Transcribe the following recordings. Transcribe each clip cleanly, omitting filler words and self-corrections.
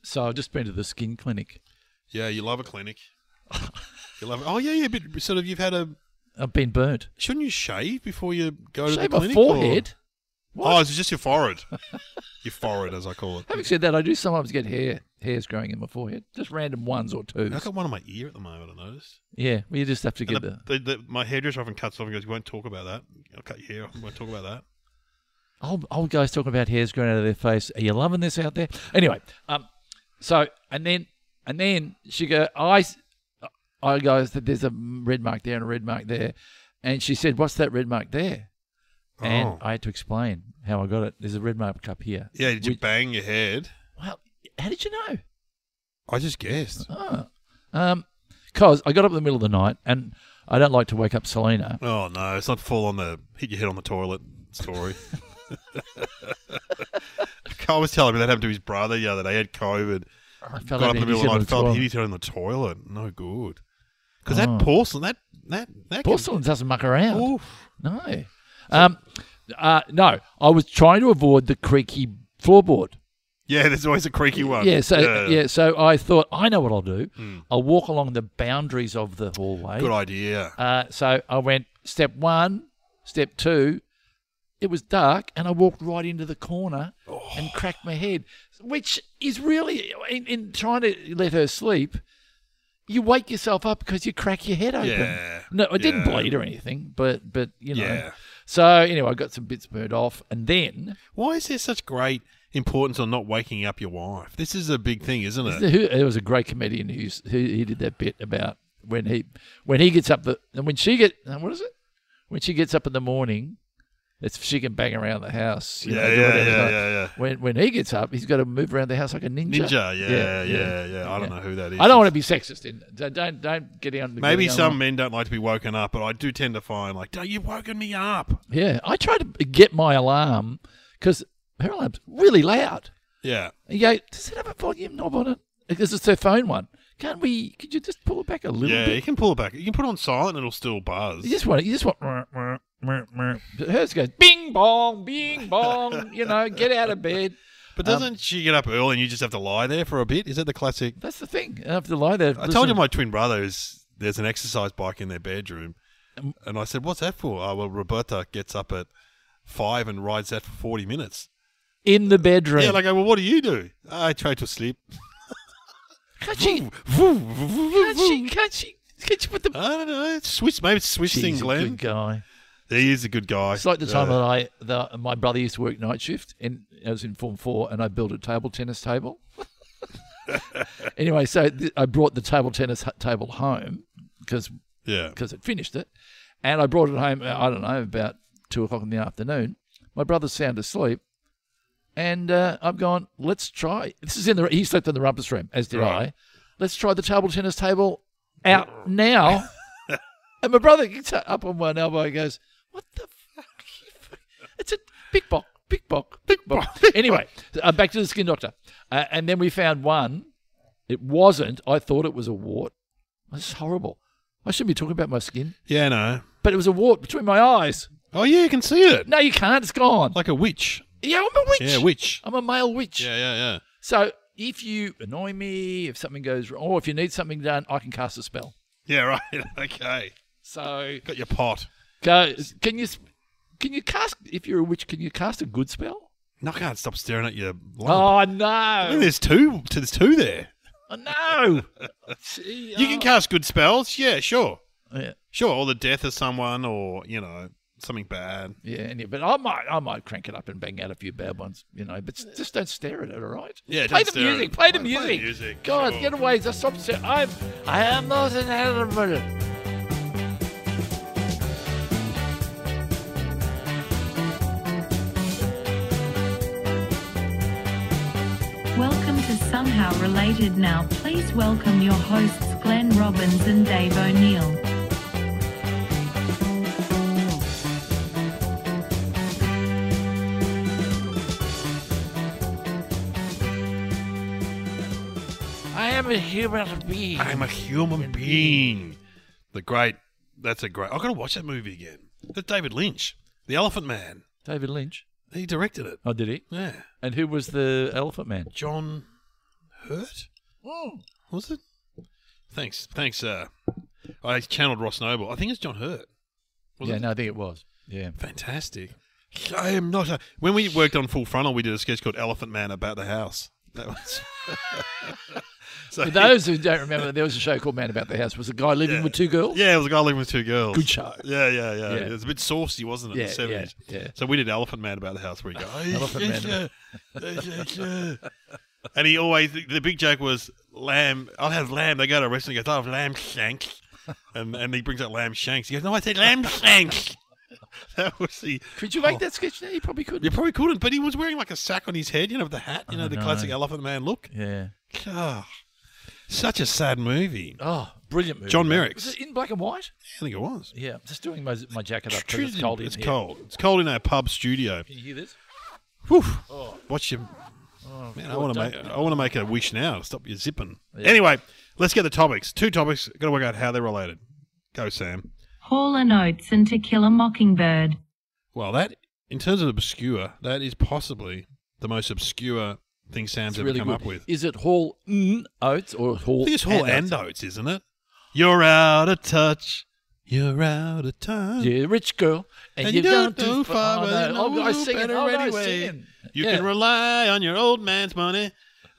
So I've just been to the skin clinic. Yeah, you love a clinic. You love it. Oh, yeah, but sort of you've had a... I've been burnt. Shouldn't you shave before you go to the Shave clinic? my forehead. What? Oh, it's just your forehead. Your forehead, as I call it. Having said that, I do sometimes get hairs growing in my forehead. Just random ones or twos. I've got one on my ear at the moment, I noticed. Yeah, well, you just have to get My hairdresser often cuts off and goes, "You won't talk about that. I'll cut your hair off. You won't talk about that." Old guys talking about hairs growing out of their face. Are you loving this out there? Anyway, so and then she go, I go, there's a red mark there and a red mark there, and she said, "What's that red mark there?" And I had to explain how I got it. There's a red mark up here. Yeah, did you bang your head? Well, how did you know? I just guessed. Because I got up in the middle of the night, and I don't like to wake up Selena. Oh no, it's not full on the hit your head on the toilet story. Carl was telling me that happened to his brother the other day. He had COVID. I fell Got out up in the middle of the night, fell and hit his head on the toilet. No good. Because that porcelain, that porcelain doesn't muck around. Oof. No. No, I was trying to avoid the creaky floorboard. Yeah, there's always a creaky one. Yeah, so I thought, I know what I'll do. I'll walk along the boundaries of the hallway. Good idea. So I went step 1, step 2. It was dark, and I walked right into the corner and cracked my head, which is really, in trying to let her sleep, you wake yourself up because you crack your head open. Yeah. No, it didn't bleed or anything, but you know. Yeah. So anyway, I got some bits burned off, and then... Why is there such great importance on not waking up your wife? This is a big thing, isn't it? There was a great comedian who did that bit about when he gets up when she gets up in the morning, she can bang around the house. Yeah. When he gets up, he's got to move around the house like a ninja. Yeah. I don't know who that is. I don't want to be sexist. Don't get on. Maybe some men don't like to be woken up, but I do tend to find you've woken me up. Yeah, I try to get my alarm because her alarm's really loud. Yeah. And you go, does it have a volume knob on it? Because it's her phone one. Could you just pull it back a little bit? Yeah, you can pull it back. You can put it on silent and it'll still buzz. You just want. Hers goes bing bong, get out of bed. But doesn't she get up early and you just have to lie there for a bit? Is that the classic? That's the thing. I have to lie there. I told you my twin brother there's an exercise bike in their bedroom. And I said, what's that for? Oh, well, Roberta gets up at 5 and rides that for 40 minutes. In the bedroom? Yeah, well, what do you do? I try to sleep. Can't she put the... I don't know. It's Swiss. Maybe it's Swiss thing, Glenn. He's a good guy. He is a good guy. It's like the time that my brother used to work night shift, and I was in Form 4, and I built a table tennis table. Anyway, so I brought the table tennis table home because it finished it, and I brought it home, I don't know, about 2 o'clock in the afternoon. My brother's sound asleep, and I've gone, let's try. This is he slept in the rumpus room, as did I. Let's try the table tennis table out now. And my brother gets up on one elbow and goes, what the fuck? It's a big bock. Anyway, back to the skin doctor. And then we found one. It wasn't. I thought it was a wart. It's horrible. I shouldn't be talking about my skin. Yeah, no. But it was a wart between my eyes. Oh, yeah, you can see it. No, you can't. It's gone. Like a witch. Yeah, I'm a witch. Yeah, witch. I'm a male witch. Yeah. So if you annoy me, if something goes wrong, or if you need something done, I can cast a spell. Yeah, right. Okay. So got your pot. Can you cast, if you're a witch, can you cast a good spell? No, I can't stop staring at your lump. Oh, no. I mean, there's two there. Oh, no. You can cast good spells. Yeah, sure. Yeah. Sure, or the death of someone or, something bad. Yeah, but I might crank it up and bang out a few bad ones, but just don't stare at it, all right? Yeah, play don't the music. Play the music. music. God, Sure. get away. Just stop staring. I am not an animal. Welcome to Somehow Related Now. Please welcome your hosts Glenn Robbins and Dave O'Neill. I am a human being. I'm a human being. I've got to watch that movie again. That's David Lynch, The Elephant Man. David Lynch. He directed it. Oh, did he? Yeah. And who was the Elephant Man? John Hurt? Was it? Thanks. I channeled Ross Noble. I think it's John Hurt. Was it? No, I think it was. Yeah. Fantastic. I am not a... When we worked on Full Frontal, we did a sketch called Elephant Man About the House. That was... So, For those who don't remember, there was a show called Man About the House. Was a guy living with two girls? Yeah, it was a guy living with two girls. Good show. Yeah. It was a bit saucy, wasn't it? Yeah, in the 70s. yeah. So we did Elephant Man About the House where he goes, Elephant Man. And he always, the big joke was, lamb, I'll have lamb. They go to a restaurant, he goes, I'll have lamb shanks. And he brings out lamb shanks. He goes, no, I said lamb shanks. That was the... Could you make that sketch now? You probably couldn't. You probably couldn't, but he was wearing like a sack on his head, with the hat, the classic Elephant Man look. Yeah. Oh, such a sad movie. Oh, brilliant movie. John Merrick. Was it in black and white? I think it was. Yeah. I'm just doing my jacket up because it's cold in It's here. cold. It's cold in our pub studio. Can you hear this? Whew. Oh. Watch your... Oh, Man, God, I want to make a wish now to stop you zipping. Yeah. Anyway, let's get the topics. 2 topics. Got to work out how they're related. Go, Sam. Hall and Oates and To Kill a Mockingbird. Well, that, in terms of obscure, that is possibly the most obscure thing Sam's ever come up with. Is it Hall and Oates or Hall? I think it's Hall and Oates, isn't it? You're out of touch. You're out of time. You're a rich girl, and you've gone too far. I sing it anyway. You can rely on your old man's money.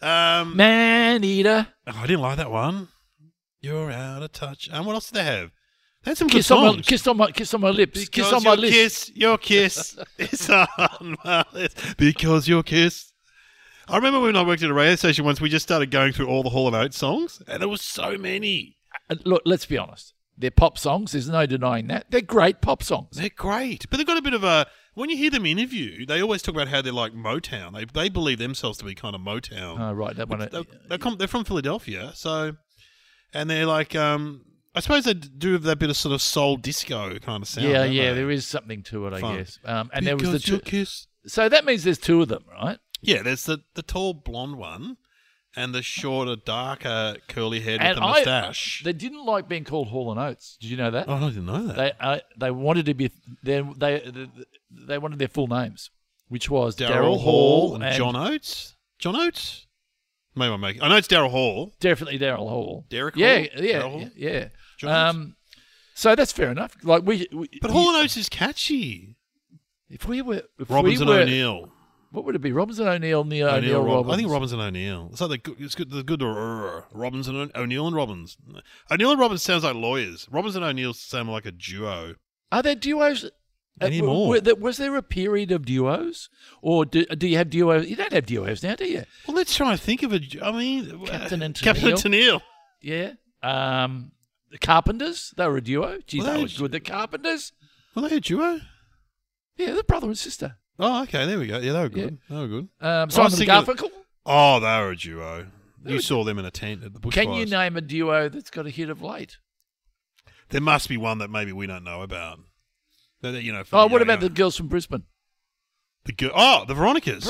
Man eater. Oh, I didn't like that one. You're out of touch. And what else did they have? They had some good Kiss songs. kiss on my lips. Because kiss on my lips. Your kiss is on my lips. Because your kiss. I remember when I worked at a radio station once, we just started going through all the Hall & Oates songs, and there was so many. Look, let's be honest. They're pop songs. There's no denying that. They're great pop songs. They're great. But they've got a bit of a... When you hear them interviewed, they always talk about how they're like Motown. They believe themselves to be kind of Motown. Oh, right. That one. They're from Philadelphia, so... And they're like... I suppose they do that bit of sort of soul disco kind of sound. Yeah, there is something to it, I guess. And because there was the your kiss. So that means there's 2 of them, right? Yeah, there's the tall blonde one and the shorter, darker, curly head with the moustache. They didn't like being called Hall and Oates. Did you know that? Oh, I didn't know that. They wanted to be they wanted their full names, which was Daryl Hall and John Oates. John Oates. Maybe I'm making. I know it's Daryl Hall. Definitely Daryl Hall. Derek Hall. Yeah. John so that's fair enough. Like but Hall and Oates is catchy. If Robinson O'Neill. What would it be? Robinson O'Neill, O'Neill Robbins. I think Robinson O'Neill. It's like it's good. The good Robinson O'Neill and Robbins. O'Neill and Robbins sounds like lawyers. Robinson O'Neill sound like a duo. Are there duos anymore? Was there a period of duos, or do you have duos? You don't have duos now, do you? Well, let's try and think of a. I mean, Captain and Tennille. Yeah. The Carpenters. They were a duo. Gee, they were good. The Carpenters. Were they a duo? Yeah, they're brother and sister. Oh, okay. There we go. Yeah, they were good. Yeah. They were good. Simon and Garfunkel. Oh, they were a duo. You saw them in a tent at the Bushfires. Can you name a duo that's got a hit of late? There must be one that maybe we don't know about. What about the girls from Brisbane? The Veronicas.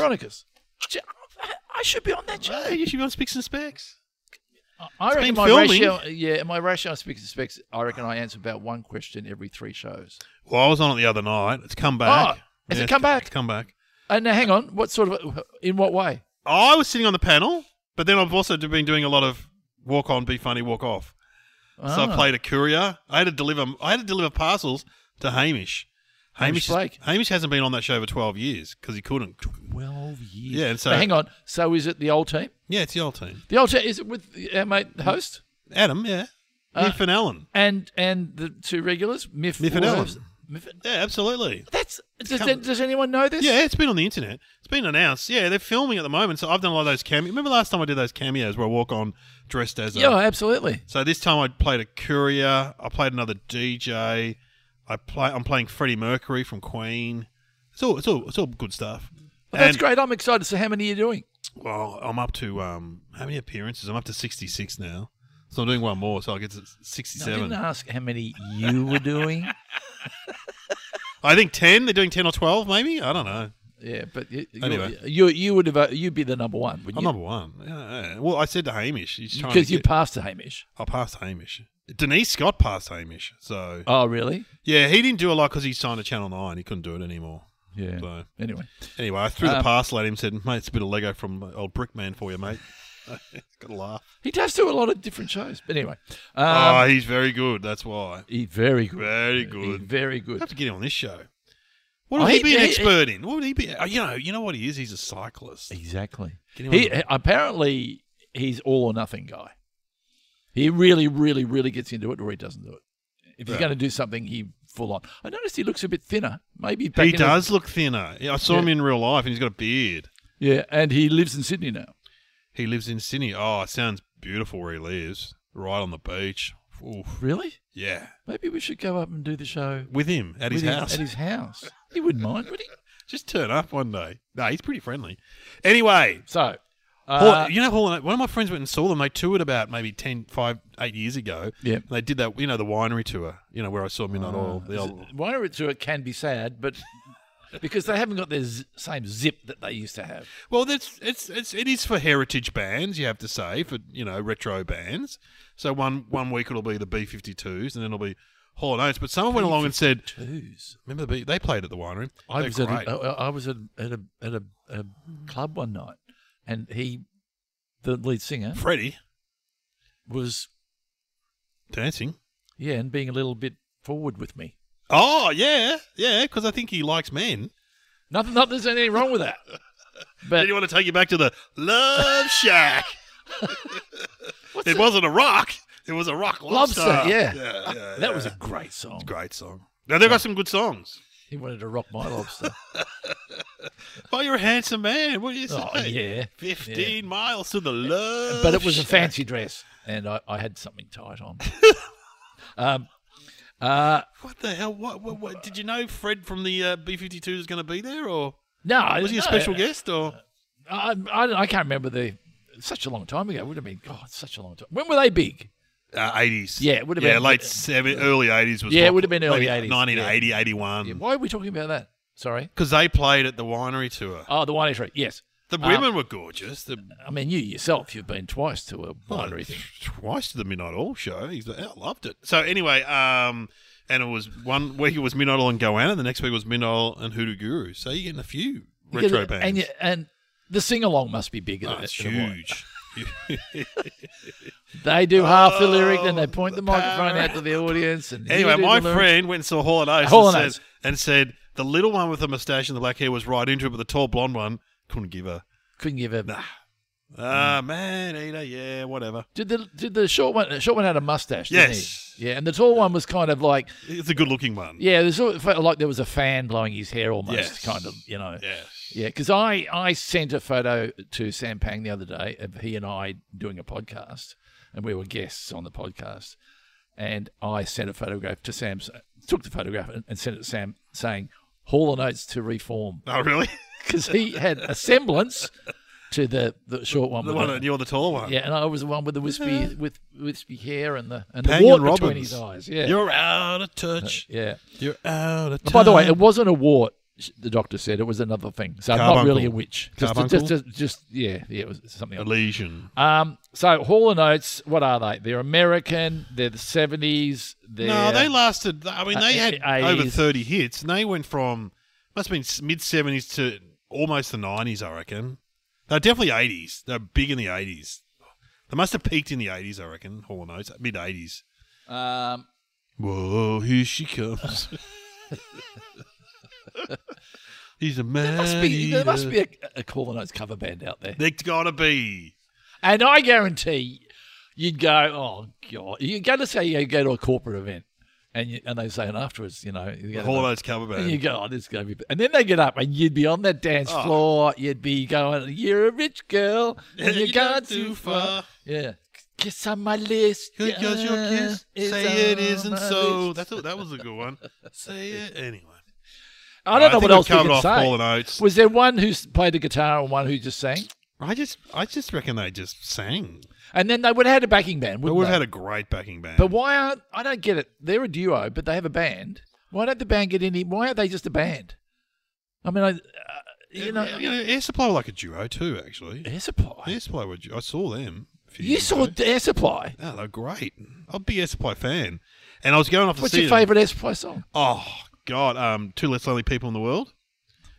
I should be on that show. You should be on Spicks and Specs. I reckon my ratio on Spicks and Specs, I reckon I answer about 1 question every 3 shows. Well, I was on it the other night. It's come back. Oh, has it come back? It's come back. Now, hang on. In what way? I was sitting on the panel, but then I've also been doing a lot of walk on, be funny, walk off. So I played a courier. I had to deliver parcels to Hamish. Hamish hasn't been on that show for 12 years because he couldn't. 12 years. Yeah, and so hang on. So is it the old team? Yeah, it's the old team. The old team, is it with our mate the host? Adam, yeah. Miff and Alan. And the 2 regulars? Miff and Alan. Yeah, absolutely. Does anyone know this? Yeah, it's been on the internet. It's been announced. Yeah, they're filming at the moment. So I've done a lot of those cameos. Remember last time I did those cameos where I walk on dressed as a... Yeah, absolutely. So this time I played a courier. I played another DJ. I'm playing Freddie Mercury from Queen. It's all good stuff. Well, that's great. I'm excited. So how many are you doing? Well, I'm up to how many appearances? I'm up to 66 now. So I'm doing one more, so I'll get to 67. No, I didn't ask how many you were doing. I think 10. They're doing 10 or 12, maybe. I don't know. Yeah, but anyway, you'd be the number 1, wouldn't you? I'm number 1. Yeah. Well, I said to Hamish, because you passed to Hamish. I passed Hamish. Denise Scott passed Hamish. So. Oh, really? Yeah, he didn't do a lot because he signed to Channel 9. He couldn't do it anymore. Yeah. So anyway, I threw the parcel at him and said, "Mate, it's a bit of Lego from old Brickman for you, mate." Got to laugh. He does do a lot of different shows. But anyway. He's very good. That's why. He's very good. Very good. He's very I good. have to get him on this show. What would he be an expert in? What would he be? You know what he is? He's a cyclist. Exactly. Apparently, he's all or nothing guy. He really, really, really gets into it, or he doesn't do it. If he's going to do something, he full on. I noticed he looks a bit thinner. Maybe he does look thinner. I saw him in real life, and he's got a beard. Yeah, and he lives in Sydney now. He lives in Sydney. Oh, it sounds beautiful where he lives, right on the beach. Oof. Really? Yeah. Maybe we should go up and do the show with him at his house. At his house. He wouldn't mind, would he? Just turn up one day. No, he's pretty friendly. Anyway. So. Hall one of my friends went and saw them. They toured about maybe 8 years ago. Yeah. They did that, the winery tour, where I saw Midnight Oil. The old winery tour can be sad, but because they haven't got their same zip that they used to have. Well, it is for heritage bands, you have to say, for, retro bands. So one week it'll be the B-52s, and then it'll be Hall & Oates. But someone went along and said, remember they played at the winery. I was at a club one night. And the lead singer, Freddie, was dancing. Yeah, and being a little bit forward with me. Oh, yeah, because I think he likes men. Not there's anything wrong with that. But did you want to take you back to the Love Shack? It wasn't a rock. It was a rock lobster. Yeah. That was a great song. Great song. Now, they've got some good songs. He wanted to rock my lobster. Well, you're a handsome man. What do you say? Oh, yeah. 15 miles to the Love But it was Shack. a fancy dress, and I had something tight on. What the hell? What? Did you know Fred from the B-52 was going to be there, or no? Was he a special guest, or I can't remember such a long time ago. It would have been such a long time. When were they big? 80s. Yeah, it would have been late 70s, early 80s was. Yeah, it would have been early 80s. 1980, 81. Yeah, why are we talking about that? Sorry, because they played at the winery tour. Oh, the winery tour. Yes, the women were gorgeous. I mean, you yourself, you've been twice to a winery thing. Twice to the Midnight Oil show. I loved it. So anyway, and it was one week it was Midnight Oil and Goanna. The next week was Midnight Oil and Hoodoo Guru. So you're getting a few retro bands. And the sing along must be bigger. It's huge. They do half the lyric, then they point the microphone out to the audience. And anyway, my friend went and saw Hall & Oates and said the little one with the moustache and the black hair was right into it, but the tall blonde one couldn't give her. Nah. Man eater, yeah, whatever. Did the short one had a mustache? Yes. Didn't he? Yeah, and the tall one was kind of like it's a good looking one. Yeah, there's sort of felt like there was a fan blowing his hair almost, kind of, Yes. Yeah, because I sent a photo to Sam Pang the other day of he and I doing a podcast, and we were guests on the podcast, and I sent a photograph to Sam, took the photograph and sent it to Sam saying Hall & Oates to reform. Oh, really? Because he had a semblance to the short one. You're the tall one. Yeah, and I was the one with the wispy hair and the Pang wart and between his eyes. Yeah, you're out of touch. Yeah, you're out of touch. By the way, it wasn't a wart. The doctor said it was another thing, so not really a witch. It was something else. A lesion. So Hall & Oates, what are they? They're American. They're the 70s. No, they lasted. I mean, they had 80s. over 30 hits, and they went from must have been mid 70s to almost the 90s. I reckon they're definitely 80s. They're big in the 80s. They must have peaked in the 80s. I reckon Hall & Oates, mid 80s. Whoa, here she comes. He's a man. There must be a Hall & Oates cover band out there. There's got to be. And I guarantee you'd go, oh, God. You go to say you go to a corporate event and they say, and afterwards, the Hall & Oates cover band. And you go, oh, this is going to be. And then they get up and you'd be on that dance floor. You'd be going, you're a rich girl and you're gone too far. Yeah. Kiss on my list. Because your kiss. Say it isn't so. That was a good one. Say it anyway. I don't know what else we could say. Hall & Oates. Was there one who played the guitar and one who just sang? I just reckon they just sang. And then they would have had a backing band, wouldn't they? Would have had a great backing band. But why I don't get it. They're a duo, but they have a band. Why don't the band get any? Why are they just a band? I mean, Air Supply were like a duo too, actually. Air Supply? Air Supply were. I saw them. You saw Air Supply? Oh, they're great. I'm a big Air Supply fan. And I was going off to see What's your favourite Air Supply song? Oh, God. Two Less Lonely People in the World.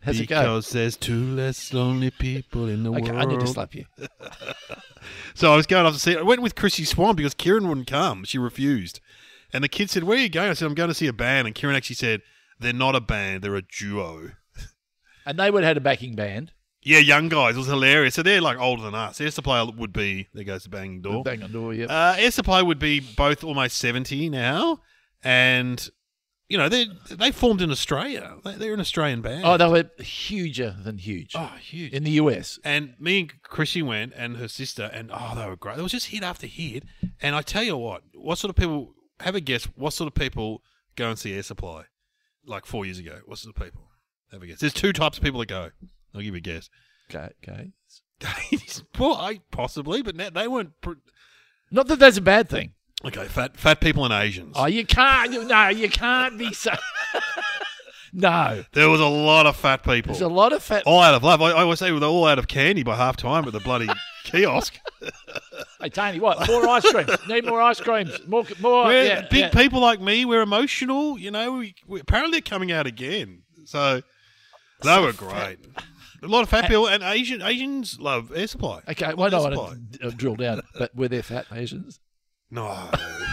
How's it go? Because there's 2 less lonely people in the world. I need to slap you. So I was going off to see it. I went with Chrissy Swan because Kieran wouldn't come. She refused. And the kid said, where are you going? I said, I'm going to see a band. And Kieran actually said, they're not a band, they're a duo. And they would have had a backing band. Yeah, young guys. It was hilarious. So they're like older than us. Air Supply would be, there goes the banging door. Bang on door, yeah. Air Supply would be both almost 70 now. And, you know, they formed in Australia. They're an Australian band. Oh, they were huger than huge. Oh, huge. In the US. And me and Chrissy went and her sister, and they were great. It was just hit after hit. And I tell you what sort of people, have a guess, what sort of people go and see Air Supply? Like 4 years ago. What sort of people? Have a guess. There's 2 types of people that go. I'll give you a guess. Okay. Well, possibly, but they weren't. Not that that's a bad thing. Okay, fat people and Asians. Oh, you can't. No, you can't be so. No. There was a lot of fat people. There's a lot of fat. All out of love. I always say they're all out of candy by half time at the bloody kiosk. Hey, Tony, what? More ice cream. Need more ice creams. More. Big people like me, we're emotional. You know, we apparently they're coming out again. So they were great. A lot of fat people and Asians love Air Supply. Okay, well, I don't want to drill down, but were there fat Asians? No.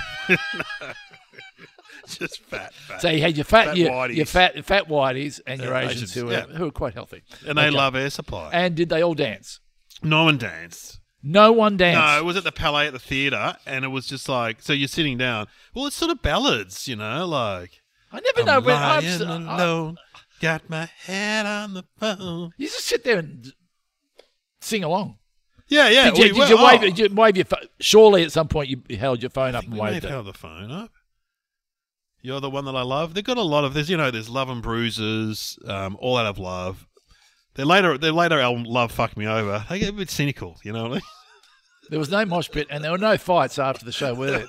Just fat. So you had your fat whiteys. whiteys and your Asians who are quite healthy. And they love Air Supply. And did they all dance? No one danced. No one danced? No, it was at the Palais at the theatre, and it was just like, so you're sitting down. Well, it's sort of ballads, you know, like... I never know when I'm alone, got my head on the phone. You just sit there and sing along. Yeah. Did you wave your phone? Surely at some point you held your phone up and waved it. Held the phone up. You're the one that I love. They've got a lot of there's Love and Bruises, All Out of Love. Their later album, Love Fucked Me Over, they get a bit cynical, you know what I mean? There was no mosh pit, and there were no fights after the show, were there?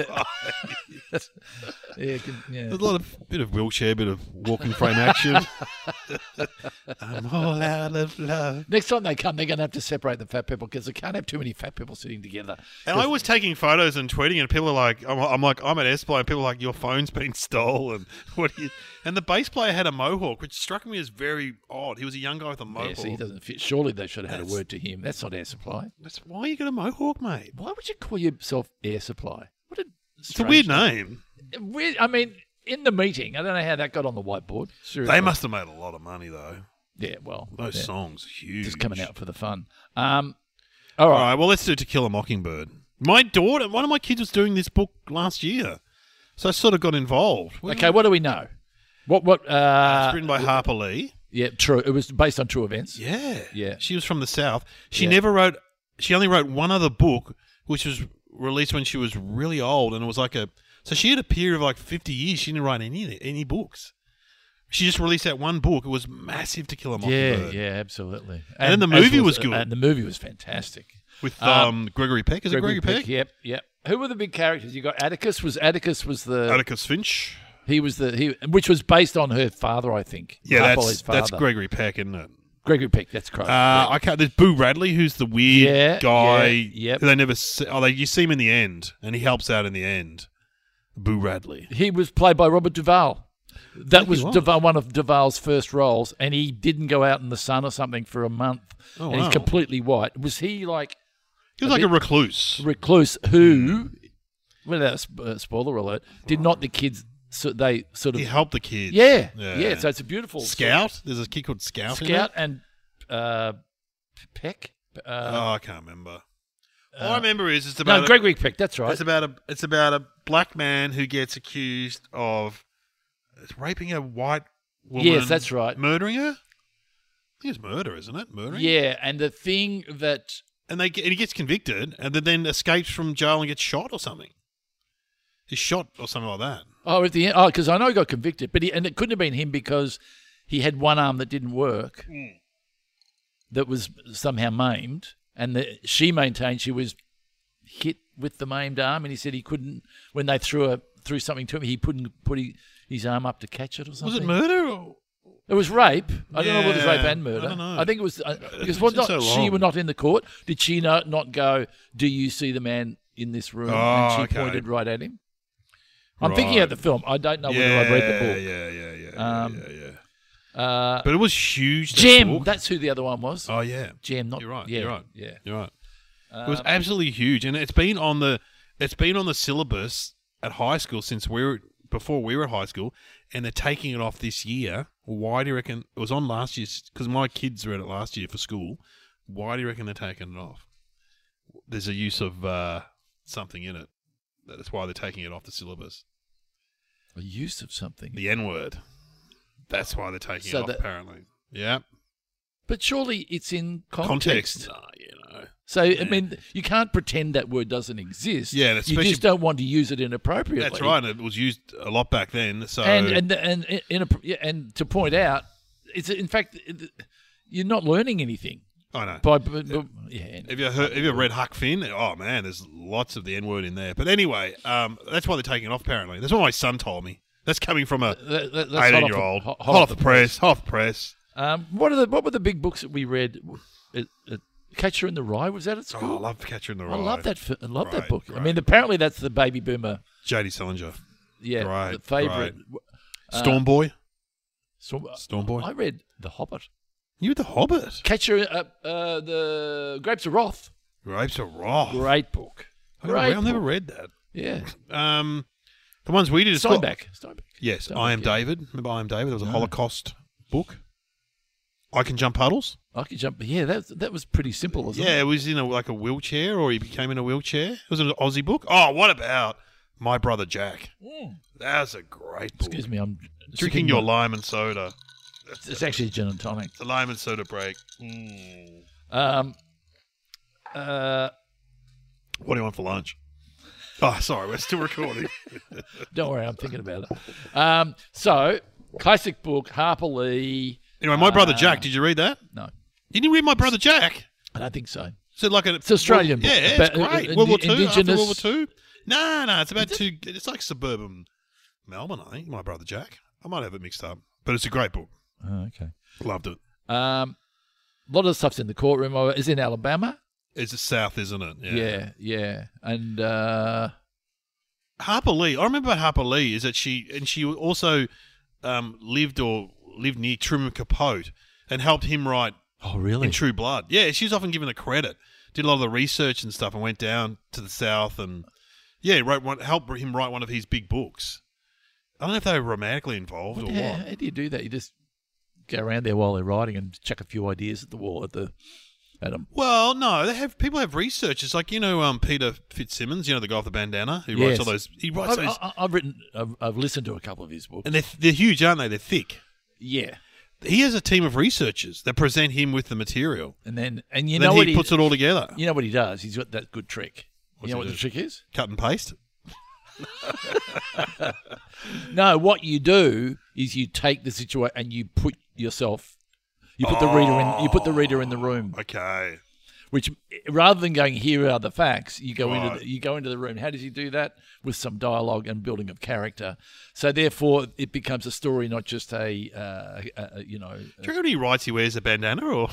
There's a lot of bit of wheelchair, bit of walking frame action. I'm all out of love. Next time they come, they're going to have to separate the fat people because they can't have too many fat people sitting together. And I was taking photos and tweeting, and people are like, I'm at Air Supply, and people are like, your phone's been stolen. And the bass player had a mohawk, which struck me as very odd. He was a young guy with a mohawk. Yeah, so he doesn't fit. Surely they should have had a word to him. That's not Air Supply. Why you got a mohawk, mate? Why would you call yourself Air Supply? It's a weird name. Weird. I mean, in the meeting, I don't know how that got on the whiteboard. Seriously. They must have made a lot of money, though. Yeah, well. Those songs are huge. Just coming out for the fun. All right, well, let's do To Kill a Mockingbird. My daughter, one of my kids was doing this book last year, so I sort of got involved. Okay, what do we know? What? It's written by Harper Lee. Yeah, true. It was based on true events. Yeah. She was from the South. She only wrote one other book, which was released when she was really old, and it was like so she had a period of like 50 years. She didn't write any books. She just released that one book. It was massive, To Kill a Mockingbird. Yeah, absolutely. And the movie was good. And the movie was fantastic. With Gregory Peck. Is it Gregory Peck? Yep. Who were the big characters? You got Atticus. Atticus Finch. He was which was based on her father, I think. Yeah, that's Gregory Peck, isn't it? Gregory Peck, that's correct. I can't. There's Boo Radley, who's the weird guy. Yep. Who they never. You see him in the end, and he helps out in the end. Boo Radley. He was played by Robert Duvall. That was one of Duvall's first roles, and he didn't go out in the sun or something for a month. Oh, and he's completely white. Was he like? He was like a recluse. Who, without spoiler alert, did not the kids. So they sort of... He helped the kids. Yeah. So it's a beautiful... Scout? There's a kid called Scout in Scout and Peck. I can't remember. All I remember is it's about... No, Gregory Peck, that's right. It's about a black man who gets accused of raping a white woman. Yes, that's right. Murdering her? I think it's murder, isn't it? Murdering? Yeah, and the thing that... And he gets convicted and then escapes from jail and gets shot or something. He's shot or something like that. Oh, at the end. Oh, because I know he got convicted, and it couldn't have been him because he had one arm that didn't work, that was somehow maimed, and she maintained she was hit with the maimed arm, and he said he couldn't. When they threw something to him, he couldn't put his arm up to catch it or something. Was it murder? Or? It was rape. I don't know whether it was rape and murder. I don't know. I think it was because she were not in the court. Did she not go? Do you see the man in this room? And she pointed right at him. I'm thinking of the film. I don't know whether I've read the book. Yeah. But it was huge. that Gem. book. That's who the other one was. Oh yeah, Gem. Not you're right. Yeah, You're right. Yeah. You're right. It was absolutely huge, and it's been on the syllabus at high school since before we were at high school, and they're taking it off this year. Why do you reckon it was on last year's? Because my kids read it last year for school. Why do you reckon they're taking it off? There's a use of something in it. That's why they're taking it off the syllabus. A use of something. The N-word. That's why they're taking it off, apparently. Yeah. But surely it's in context. No, So, I mean, you can't pretend that word doesn't exist. Yeah, and you just don't want to use it inappropriately. That's right, and it was used a lot back then. So and to point out, it's in fact you're not learning anything. I know. Yeah. Have you read Huck Finn? Oh man, there's lots of the N-word in there. But anyway, that's why they're taking it off. Apparently, that's what my son told me. That's coming from a 18-year-old. Hot off the press. What were the big books that we read? Catcher in the Rye, was that at school? Oh, I love Catcher in the Rye. I love that. That book. Great. I mean, apparently that's the baby boomer. J.D. Salinger. Yeah, the favourite. Storm Boy. Storm Boy. I read The Hobbit. You read The Hobbit? Catcher, the Grapes of Wrath. Grapes of Wrath. Great book. I've never read that. Yeah. The ones we did. Steinbeck. Yes, Steinbeck, I Am David. Remember I Am David? There was a Holocaust book. I Can Jump Puddles. I Can Jump. Yeah, that was pretty simple, wasn't it? Yeah, it was in a wheelchair, or he became in a wheelchair. It was an Aussie book. Oh, what about My Brother Jack? That's a great book. Excuse me, I'm drinking your lime and soda. It's actually gin and tonic. It's a lime and soda break. What do you want for lunch? Oh, sorry, we're still recording. Don't worry, I'm thinking about it. So, classic book, Harper Lee. Anyway, My Brother Jack, did you read that? No. You didn't read My Brother Jack? I don't think so. So it's Australian book. Yeah, it's great. World War II, Indigenous. after World War II? No, it's about it's like suburban Melbourne, I think, My Brother Jack. I might have it mixed up, but it's a great book. Oh, okay. Loved it. A lot of the stuff's in the courtroom. Is in Alabama. It's the South, isn't it? Yeah. And Harper Lee. I remember about Harper Lee is that she also lived near Truman Capote and helped him write. Oh, really? In True Blood. Yeah, she was often given the credit. Did a lot of the research and stuff, and went down to the South and helped him write one of his big books. I don't know if they were romantically involved or what. How do you do that? You just go around there while they're writing and chuck a few ideas at the wall at them. Well, no, people have researchers like Peter Fitzsimmons, the guy with the bandana who writes all those. He writes those. I've listened to a couple of his books, and they're huge, aren't they? They're thick. Yeah. He has a team of researchers that present him with the material, and then he puts it all together. You know what he does? He's got that good trick. What's you know what the trick is? Cut and paste. No, what you do is you take the situation and you put yourself. You put the reader in. You put the reader in the room. Okay. Which, rather than going, here are the facts, you go into the room. How does he do that? With some dialogue and building of character. So therefore, it becomes a story, not just a Do you reckon when he writes, he wears a bandana or?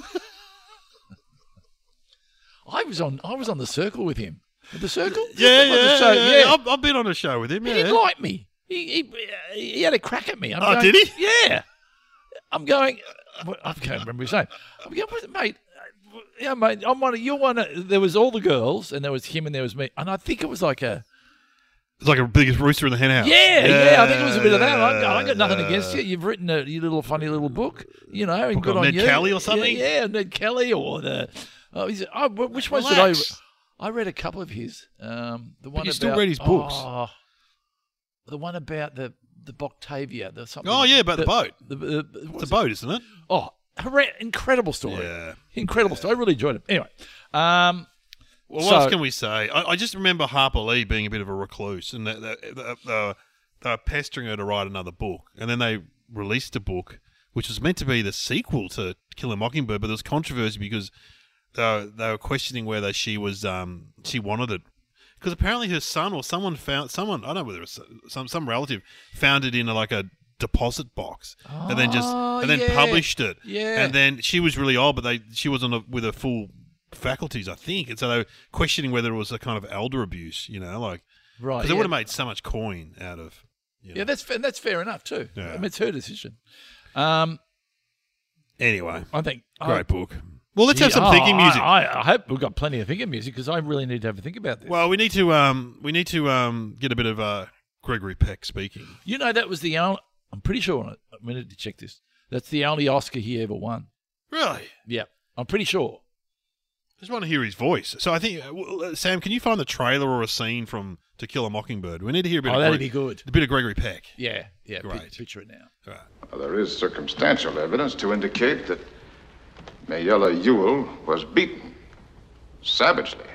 I was on the Circle with him. The Circle? Yeah. I've been on a show with him. He didn't like me. He had a crack at me. Did he? Yeah. I'm going. I can't remember his name. I'm going, mate. Yeah, mate. You're one. There was all the girls, and there was him, and there was me, and I think it was like a. It's like a biggest rooster in the hen house. Yeah. I think it was a bit of that. I got nothing against you. You've written your little funny little book, and good on Ned you. Kelly or something. Yeah, Ned Kelly or the. Which ones did I? I read a couple of his. The one you still read his books. The one about the Boctavia. Something. Oh yeah, about the boat. It's a boat, isn't it? Oh, incredible story. Yeah, incredible story. I really enjoyed it. Anyway, what else can we say? I just remember Harper Lee being a bit of a recluse, and they were pestering her to write another book, and then they released a book which was meant to be the sequel to Kill a Mockingbird, but there was controversy because they were questioning whether she wanted it. Because apparently her son or someone I don't know whether it was some relative found it in a deposit box and then published it. Yeah. And then she was really old, but she was with her full faculties, I think. And so they were questioning whether it was a kind of elder abuse, right? Because they would have made so much coin out of. Yeah, that's fair enough too. Yeah. I mean, it's her decision. Anyway, I think great book. Well, let's have some thinking music. I hope we've got plenty of thinking music because I really need to have a think about this. Well, we need to get a bit of Gregory Peck speaking. You know, that was the only. I'm pretty sure. I need to check this. That's the only Oscar he ever won. Really? Yeah, I'm pretty sure. I just want to hear his voice. So I think, Sam, can you find the trailer or a scene from To Kill a Mockingbird? We need to hear a bit. That'd be good. A bit of Gregory Peck. Yeah. Great. Picture it now. Right. Well, there is circumstantial evidence to indicate that Mayella Ewell was beaten savagely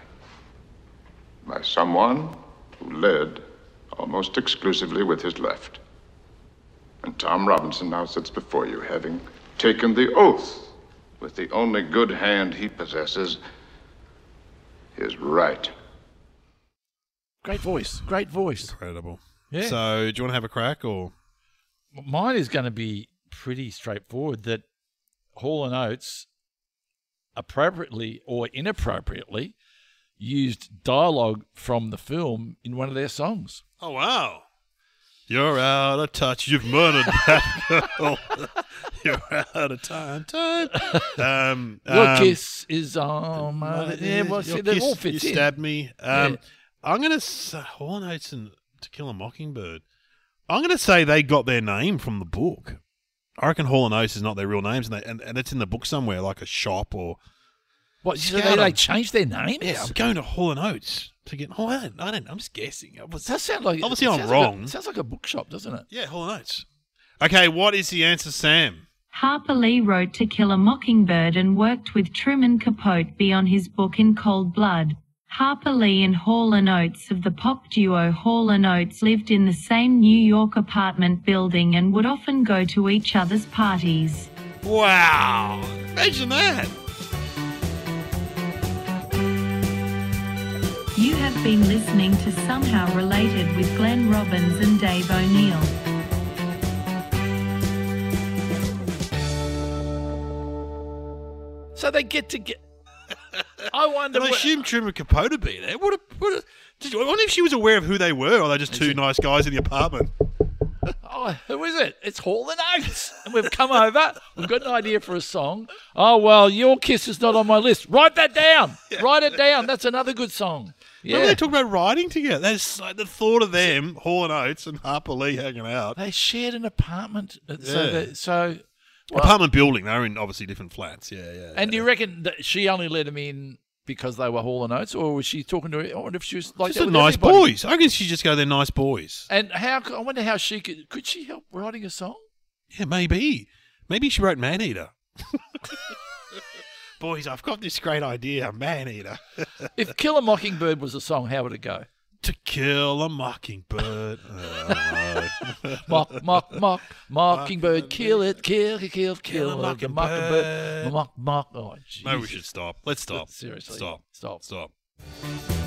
by someone who led almost exclusively with his left. And Tom Robinson now sits before you, having taken the oath with the only good hand he possesses, his right. Great voice. Incredible. Yeah. So, do you want to have a crack or? Mine is going to be pretty straightforward. That Hall & Oates, appropriately or inappropriately, used dialogue from the film in one of their songs. Oh wow! You're out of touch. You've murdered that girl. You're out of time. Your kiss is on my... Yeah, well, see, that all fits you in. Stabbed me. Yeah. I'm going to say Hall & Oates and To Kill a Mockingbird. I'm going to say they got their name from the book. I reckon Hall & Oates is not their real names, and it's in the book somewhere, like a shop or... What, so they changed their names? Yeah, I'm going to Hall & Oates to get... Oh, I don't. I'm just guessing. Does that sound like... Obviously, I'm wrong. It sounds like a bookshop, doesn't it? Yeah, Hall & Oates. Okay, what is the answer, Sam? Harper Lee wrote To Kill a Mockingbird and worked with Truman Capote on his book In Cold Blood. Harper Lee and Hall & Oates of the pop duo Hall & Oates lived in the same New York apartment building and would often go to each other's parties. Wow! Imagine that! You have been listening to Somehow Related with Glenn Robbins and Dave O'Neill. So they get to get... I wonder... And I assume Truman Capote would be there. I wonder if she was aware of who they were, or are they just two nice guys in the apartment? Oh, who is it? It's Hall & Oates. And we've come over. We've got an idea for a song. Oh, well, Your Kiss is not on my list. Write that down. Yeah. Write it down. That's another good song. Yeah. Remember they talk about writing together? That's like the thought of them, Hall & Oates and Harper Lee hanging out. They shared an apartment. Yeah. Apartment building. They were in obviously different flats. Yeah. And do you reckon that she only let them in because they were Hall & Oates, or was she talking to her? I wonder if she was like just that with nice everybody. boys. I guess she just go, they're nice boys. And I wonder how she could she help writing a song? Yeah, maybe. Maybe she wrote Maneater. Boys, I've got this great idea, Maneater. If Kill a Mockingbird was a song, how would it go? To kill a mockingbird. Mockingbird, kill it, kill a mockingbird. No, we should stop. Let's stop. Seriously. Stop.